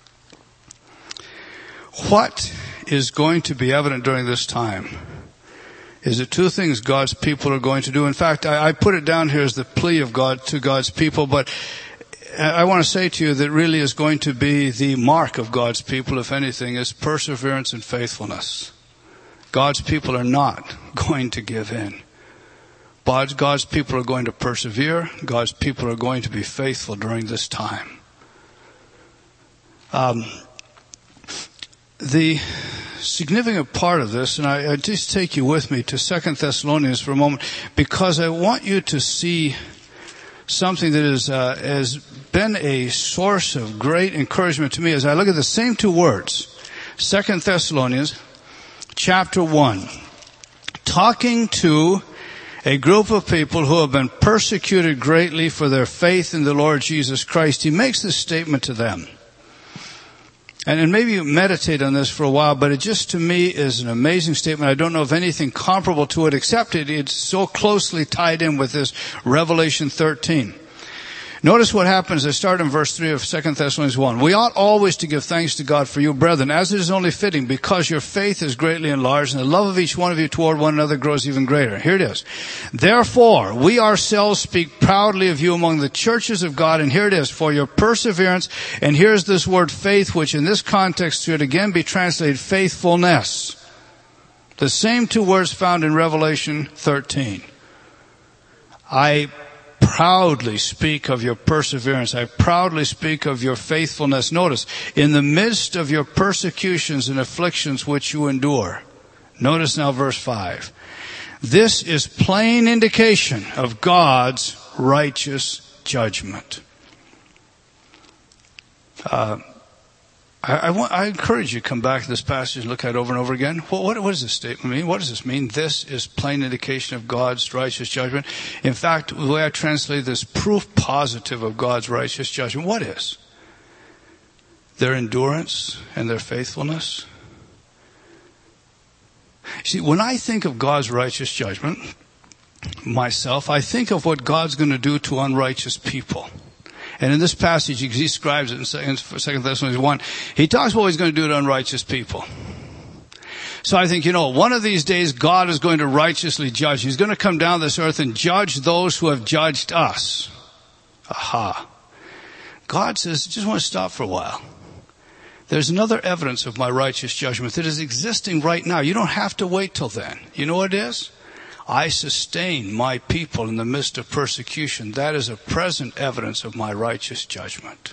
What is going to be evident during this time is the two things God's people are going to do. In fact, I, I put it down here as the plea of God to God's people, but I want to say to you that really is going to be the mark of God's people, if anything, is perseverance and faithfulness. God's people are not going to give in. But God's people are going to persevere. God's people are going to be faithful during this time. Um, the significant part of this, and I, I just take you with me to Second Thessalonians for a moment, because I want you to see something that is, uh, has been a source of great encouragement to me as I look at the same two words. Second Thessalonians chapter one. Talking to a group of people who have been persecuted greatly for their faith in the Lord Jesus Christ. He makes this statement to them. And, and maybe you meditate on this for a while, but it just to me is an amazing statement. I don't know of anything comparable to it, except it, it's so closely tied in with this Revelation thirteen. Notice what happens. I start in verse three of Second Thessalonians one. We ought always to give thanks to God for you, brethren, as it is only fitting, because your faith is greatly enlarged, and the love of each one of you toward one another grows even greater. Here it is. Therefore, we ourselves speak proudly of you among the churches of God, and here it is, for your perseverance, and here's this word faith, which in this context should again be translated faithfulness. The same two words found in Revelation thirteen. I proudly speak of your perseverance. I proudly speak of your faithfulness. Notice, in the midst of your persecutions and afflictions which you endure. Notice now verse five. This is plain indication of God's righteous judgment. Uh, I, I, want, I encourage you to come back to this passage and look at it over and over again. What, what, what does this statement mean? What does this mean? This is plain indication of God's righteous judgment. In fact, the way I translate this, proof positive of God's righteous judgment. What is? Their endurance and their faithfulness. See, when I think of God's righteous judgment, myself, I think of what God's going to do to unrighteous people. And in this passage, he describes it in Second Thessalonians one. He talks about what he's going to do to unrighteous people. So I think, you know, one of these days God is going to righteously judge. He's going to come down this earth and judge those who have judged us. Aha. God says, just want to stop for a while. There's another evidence of my righteous judgment that is existing right now. You don't have to wait till then. You know what it is? I sustain my people in the midst of persecution. That is a present evidence of my righteous judgment.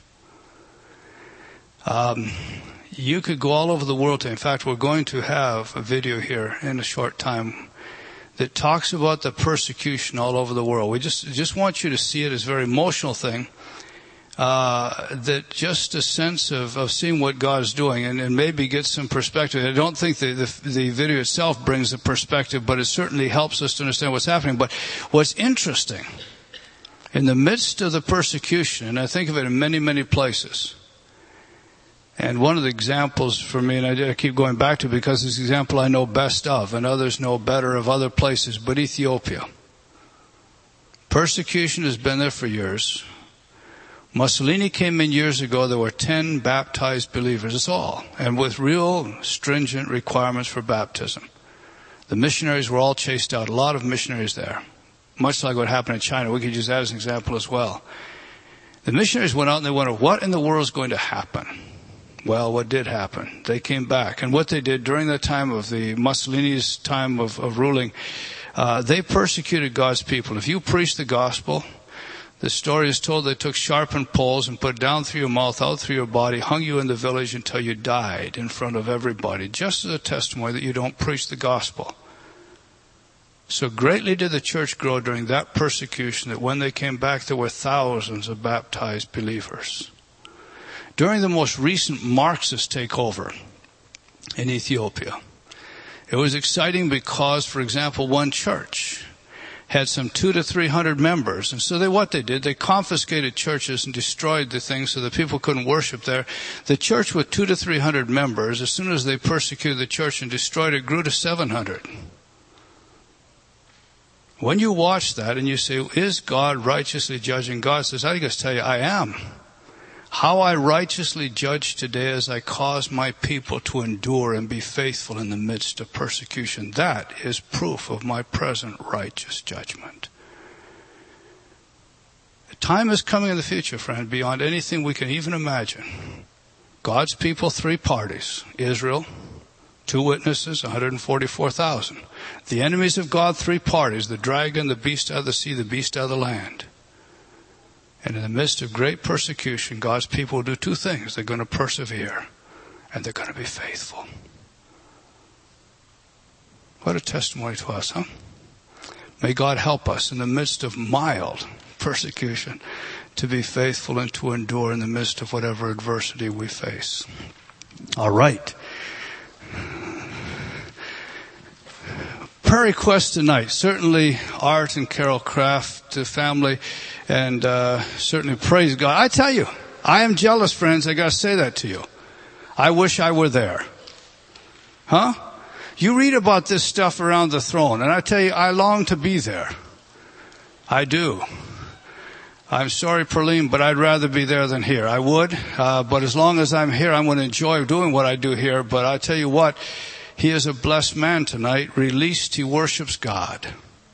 Um, you could go all over the world today. In fact, we're going to have a video here in a short time that talks about the persecution all over the world. We just just want you to see it as a very emotional thing. uh, that just a sense of, of seeing what God is doing and, and maybe get some perspective. I don't think the, the, the video itself brings a perspective, but it certainly helps us to understand what's happening. But what's interesting, in the midst of the persecution, and I think of it in many, many places, and one of the examples for me, and I keep going back to because it's the example I know best of, and others know better of other places, but Ethiopia. Persecution has been there for years. Mussolini came in years ago, there were ten baptized believers, that's all, and with real stringent requirements for baptism. The missionaries were all chased out, a lot of missionaries there. Much like what happened in China, we could use that as an example as well. The missionaries went out and they wondered, what in the world is going to happen? Well, what did happen? They came back, and what they did during the time of the Mussolini's time of, of ruling, uh, they persecuted God's people. If you preach the gospel, the story is told they took sharpened poles and put it down through your mouth, out through your body, hung you in the village until you died in front of everybody, just as a testimony that you don't preach the gospel. So greatly did the church grow during that persecution that when they came back, there were thousands of baptized believers. During the most recent Marxist takeover in Ethiopia, it was exciting because, for example, one church had some two to three hundred members. And so they, what they did, they confiscated churches and destroyed the things so that people couldn't worship there. The church with two to three hundred members, as soon as they persecuted the church and destroyed it, grew to seven hundred. When you watch that and you say, is God righteously judging? God says, I just tell you, I am. How I righteously judge today as I cause my people to endure and be faithful in the midst of persecution. That is proof of my present righteous judgment. The time is coming in the future, friend, beyond anything we can even imagine. God's people, three parties. Israel, two witnesses, one hundred forty-four thousand. The enemies of God, three parties. The dragon, the beast out of the sea, the beast out of the land. And in the midst of great persecution, God's people will do two things. They're going to persevere, and they're going to be faithful. What a testimony to us, huh? May God help us in the midst of mild persecution to be faithful and to endure in the midst of whatever adversity we face. All right. Prayer requests tonight. Certainly Art and Carol Kraft, the family, and uh certainly praise God. I tell you, I am jealous, friends. I got to say that to you. I wish I were there. Huh? You read about this stuff around the throne, and I tell you, I long to be there. I do. I'm sorry, Perlene, but I'd rather be there than here. I would, uh, but as long as I'm here, I'm going to enjoy doing what I do here. But I tell you what, he is a blessed man tonight. Released, he worships God.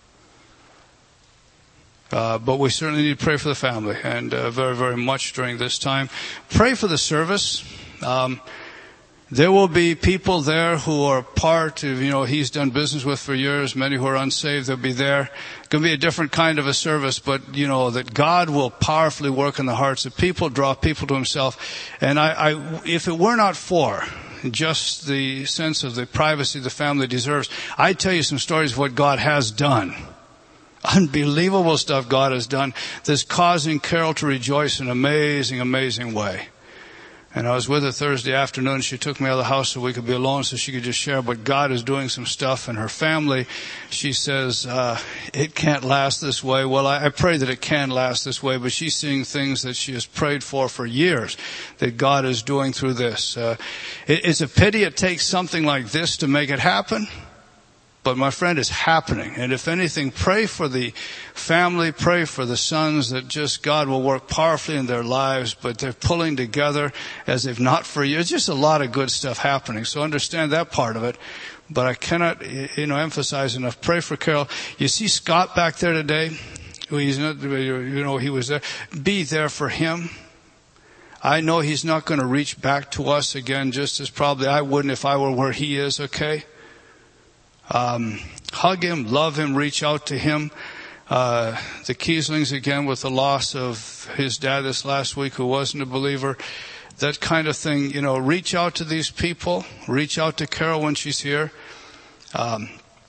Uh, but we certainly need to pray for the family, and uh, very, very much during this time. Pray for the service. Um, there will be people there who are part of, you know, he's done business with for years, many who are unsaved. They'll be there. It's going to be a different kind of a service, but, you know, that God will powerfully work in the hearts of people, draw people to himself. And I, I if it were not for just the sense of the privacy the family deserves, I'd tell you some stories of what God has done. Unbelievable stuff God has done that's causing Carol to rejoice in an amazing, amazing way. And I was with her Thursday afternoon. She took me out of the house so we could be alone so she could just share. But God is doing some stuff in her family. She says, uh, it can't last this way. Well, I, I pray that it can last this way, but she's seeing things that she has prayed for for years that God is doing through this. Uh, it, it's a pity it takes something like this to make it happen. But my friend, it's happening. And if anything, pray for the family, pray for the sons that just God will work powerfully in their lives, but they're pulling together as if not for you. It's just a lot of good stuff happening. So understand that part of it. But I cannot, you know, emphasize enough. Pray for Carol. You see Scott back there today? He's not, you know, he was there. Be there for him. I know he's not going to reach back to us again, just as probably I wouldn't if I were where he is, okay? Um, hug him, love him, reach out to him. Uh, the Kieslings again with the loss of his dad this last week who wasn't a believer. That kind of thing, you know, reach out to these people. Reach out to Carol when she's here. Um,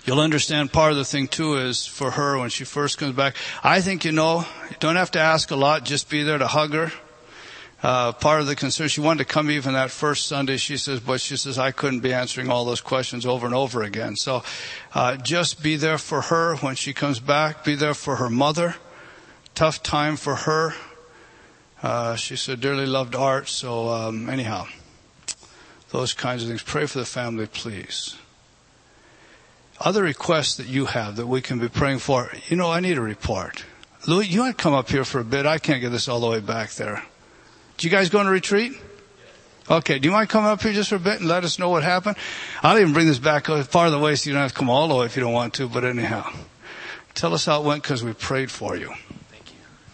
You'll understand part of the thing too is for her when she first comes back. I think, you know, you don't have to ask a lot. Just be there to hug her. Uh, part of the concern, she wanted to come even that first Sunday, she says, but she says, I couldn't be answering all those questions over and over again. So, uh, just be there for her when she comes back. Be there for her mother. Tough time for her. Uh, she so dearly loved Art. So, um, anyhow, those kinds of things. Pray for the family, please. Other requests that you have that we can be praying for. You know, I need a report. Louis, you might come up here for a bit. I can't get this all the way back there. Did you guys go on a retreat? Okay, do you mind coming up here just for a bit and let us know what happened? I'll even bring this back part of the way so you don't have to come all the way if you don't want to, but anyhow. Tell us how it went because we prayed for you. Thank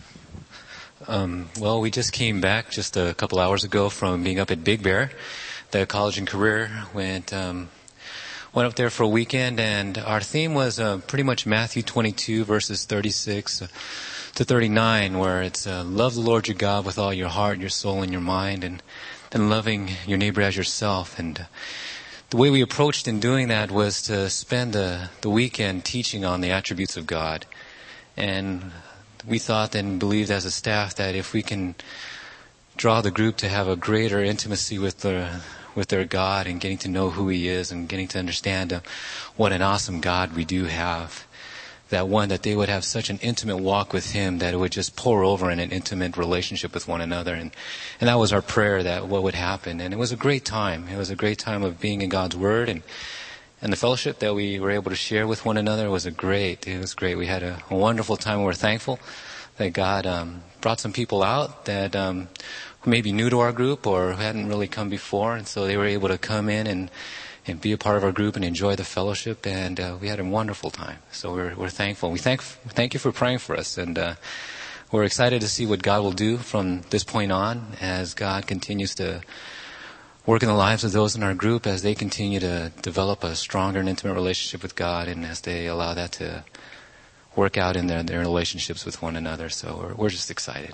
you. Um, well, we just came back just a couple hours ago from being up at Big Bear. The college and career went... Um, Went up there for a weekend, and our theme was uh, pretty much Matthew twenty-two, verses thirty-six to thirty-nine, where it's uh, love the Lord your God with all your heart, your soul, and your mind, and then loving your neighbor as yourself. And uh, the way we approached in doing that was to spend the, the weekend teaching on the attributes of God. And we thought and believed as a staff that if we can draw the group to have a greater intimacy with the with their God and getting to know who He is and getting to understand uh, what an awesome God we do have. That one, that they would have such an intimate walk with Him that it would just pour over in an intimate relationship with one another. And, and that was our prayer, that what would happen. And it was a great time. It was a great time of being in God's Word. And, and the fellowship that we were able to share with one another was a great, it was great. We had a, a wonderful time, and we're thankful that God um, brought some people out that um, who may be new to our group or who hadn't really come before, and so they were able to come in and, and be a part of our group and enjoy the fellowship, and uh, we had a wonderful time. So we're we're thankful. We thank thank you for praying for us, and uh, we're excited to see what God will do from this point on as God continues to work in the lives of those in our group as they continue to develop a stronger and intimate relationship with God, and as they allow that to work out in their, their relationships with one another. So we're we're just excited.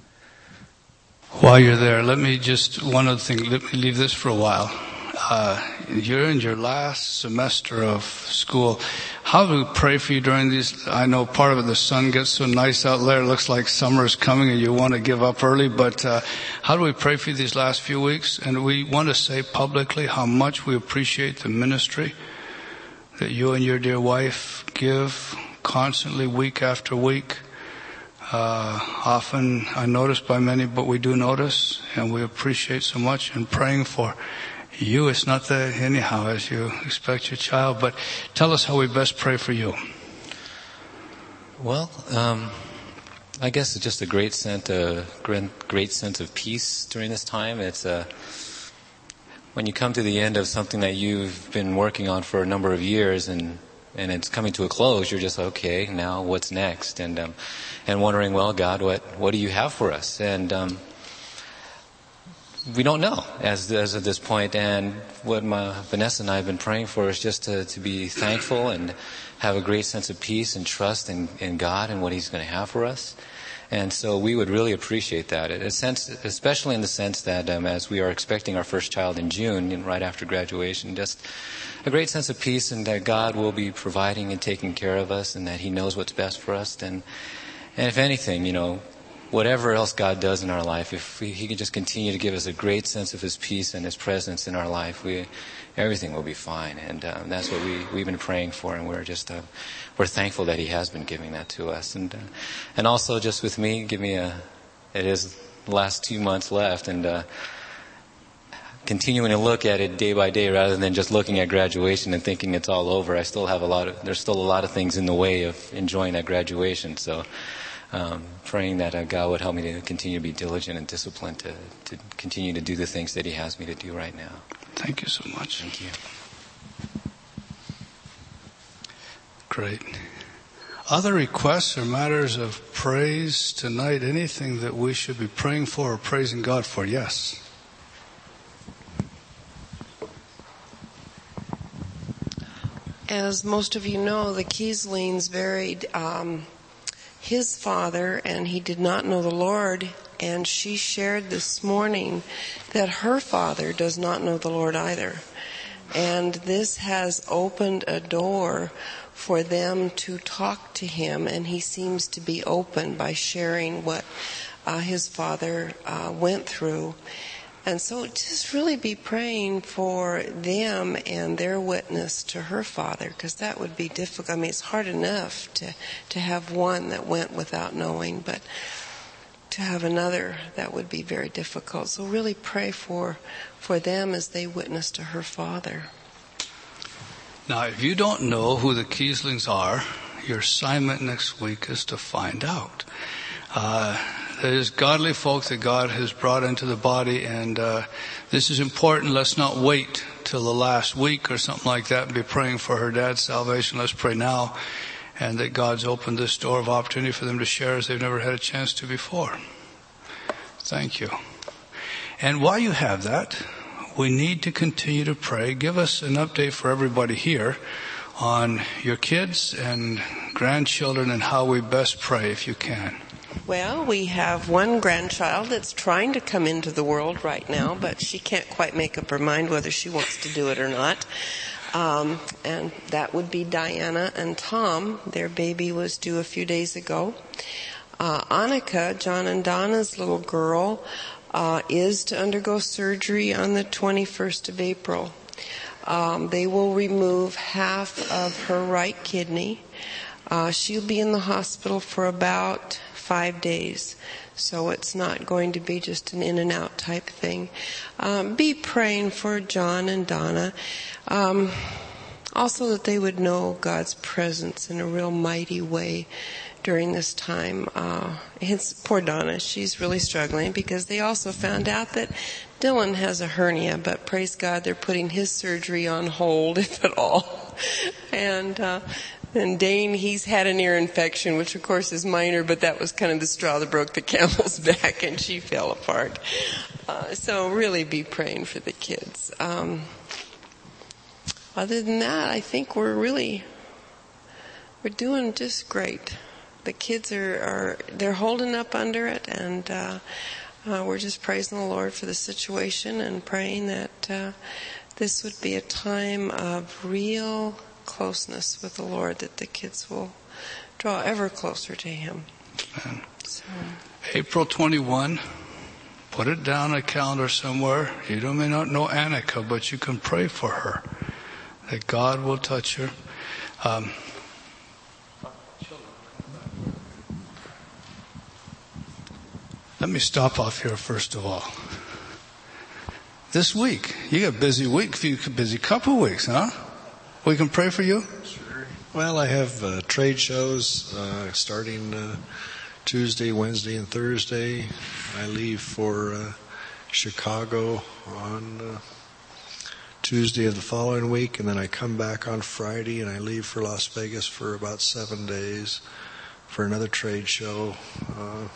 While you're there, let me just, one other thing, let me leave this for a while. Uh, you're in your last semester of school. How do we pray for you during these? I know part of it, the sun gets so nice out there, it looks like summer is coming and you want to give up early, but uh, how do we pray for you these last few weeks? And we want to say publicly how much we appreciate the ministry that you and your dear wife give constantly, week after week. Uh, often unnoticed by many, but we do notice, and we appreciate so much. And praying for you, it's not that anyhow as you expect your child, but tell us how we best pray for you. Well, um, I guess it's just a great sense, a great sense of peace during this time. It's uh, when you come to the end of something that you've been working on for a number of years, and and it's coming to a close, you're just, okay, now what's next? And um, and wondering, well, God, what, what do you have for us? And um, we don't know as as of this point. And what my, Vanessa and I have been praying for is just to, to be thankful and have a great sense of peace and trust in, in God and what He's going to have for us. And so we would really appreciate that, in a sense, especially in the sense that um, as we are expecting our first child in June, and right after graduation, just a great sense of peace, and that God will be providing and taking care of us, and that He knows what's best for us. And, and if anything, you know, whatever else God does in our life, if we, He can just continue to give us a great sense of His peace and His presence in our life, we everything will be fine. And um, that's what we, we've been praying for, and we're just uh, we're thankful that He has been giving that to us. And uh, and also just with me, give me a, it is the last two months left, and uh, continuing to look at it day by day rather than just looking at graduation and thinking it's all over. I still have a lot of, there's still a lot of things in the way of enjoying that graduation. So um, praying that uh, God would help me to continue to be diligent and disciplined to, to continue to do the things that He has me to do right now. Thank you so much. Thank you. Great. Other requests or matters of praise tonight? Anything that we should be praying for or praising God for? Yes. As most of you know, the Kieslings buried um, his father, and he did not know the Lord. And she shared this morning that her father does not know the Lord either. And this has opened a door for them to talk to him, and he seems to be open by sharing what uh, his father uh, went through. And so just really be praying for them and their witness to her father, because that would be difficult. I mean, it's hard enough to, to have one that went without knowing, but to have another, that would be very difficult. So really pray for, for them as they witness to her father. Now, if you don't know who the Kieslings are, your assignment next week is to find out. Uh, there's godly folk that God has brought into the body, and uh, this is important. Let's not wait till the last week or something like that and be praying for her dad's salvation. Let's pray now, and that God's opened this door of opportunity for them to share as they've never had a chance to before. Thank you. And while you have that, we need to continue to pray. Give us an update for everybody here on your kids and grandchildren and how we best pray, if you can. Well, we have one grandchild that's trying to come into the world right now, but she can't quite make up her mind whether she wants to do it or not. Um, and that would be Diana and Tom. Their baby was due a few days ago. Uh, Annika, John and Donna's little girl, uh, is to undergo surgery on the twenty-first of April. Um, they will remove half of her right kidney. Uh, she'll be in the hospital for about five days. So it's not going to be just an in and out type thing. Um, be praying for John and Donna. Um, also that they would know God's presence in a real mighty way during this time. Uh, his, poor Donna, she's really struggling because they also found out that Dylan has a hernia, but praise God, they're putting his surgery on hold, if at all. And, uh, and Dane, he's had an ear infection, which of course is minor, but that was kind of the straw that broke the camel's back, and she fell apart. Uh, so really be praying for the kids. Um, other than that, I think we're really, we're doing just great. The kids are, are they're holding up under it, and uh, uh, we're just praising the Lord for the situation and praying that uh, this would be a time of real closeness with the Lord, that the kids will draw ever closer to Him. So. April twenty-first, put it down on a calendar somewhere. You don't, may not know Annika, but you can pray for her, that God will touch her. Um, Let me stop off here first of all. This week, you got a busy week, few busy couple of weeks, huh? We can pray for you? Sure. Well, I have uh, trade shows uh, starting uh, Tuesday, Wednesday, and Thursday. I leave for uh, Chicago on uh, Tuesday of the following week, and then I come back on Friday, and I leave for Las Vegas for about seven days for another trade show. Uh,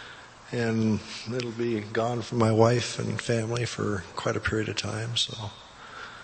And it'll be gone from my wife and family for quite a period of time. So